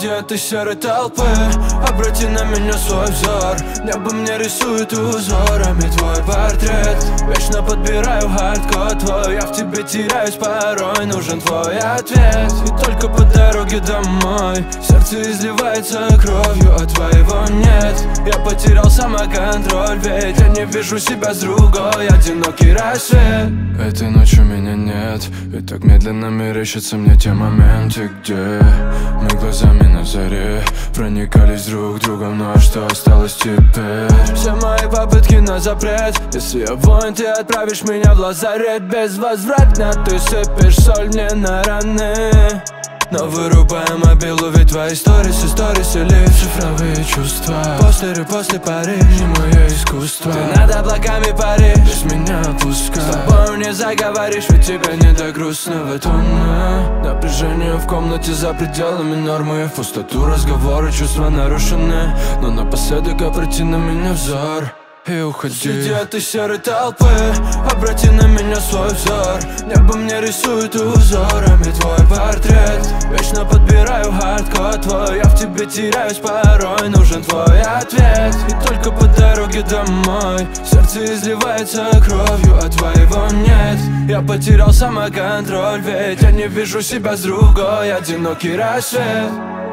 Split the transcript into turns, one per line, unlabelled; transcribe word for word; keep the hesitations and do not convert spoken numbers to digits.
Среди этой серой толпы обрати на меня свой взор. Небо мне рисует узорами твой портрет. Вечно подбираю хардкор твой, я в тебе теряюсь порой, нужен твой ответ. И только по дороге домой сердце изливается кровью, а твоего нет. Я потерял самоконтроль, ведь я не вижу себя с другой, одинокий рассвет. Этой ночью меня нет, и так медленно мерещатся мне те моменты, где мы глазами на заре проникались друг другом, ну а что осталось теперь? Все мои попытки на запрет. Если я воин, ты отправишь меня в лазарет безвозвратно. Ты сыпешь соль мне на раны, но вырубаем мобилу, ведь твои сторис и сторис или цифровые чувства. Постеры после пары, не мое искусство. Ты над облаками паришь, без меня пускай. С тобой не заговоришь, ведь тебе не так грустно в этом. Напряжение в комнате за пределами нормы. В пустоту разговоры, чувства нарушены, но напоследок обрати на меня взор и уходи. Среди этой серой толпы обрати на меня свой взор. Небо мне рисует узорами твой портрет. Вечно подбираю хардкор твой, я в тебе теряюсь порой, нужен твой ответ. И только по дороге домой сердце изливается кровью, а твоего нет. Я потерял самоконтроль, ведь я не вижу себя с другой, одинокий рассвет.